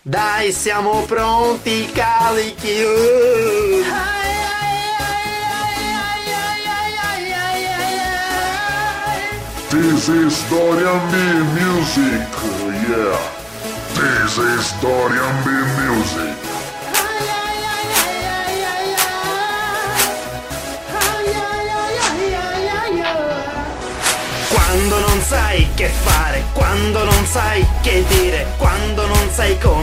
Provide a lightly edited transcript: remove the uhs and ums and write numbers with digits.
Dai, siamo pronti, carichi. This is Dorian B Music, yeah. This is Dorian B Music. Quando non sai che fare, quando non sai che dire, quando non sai come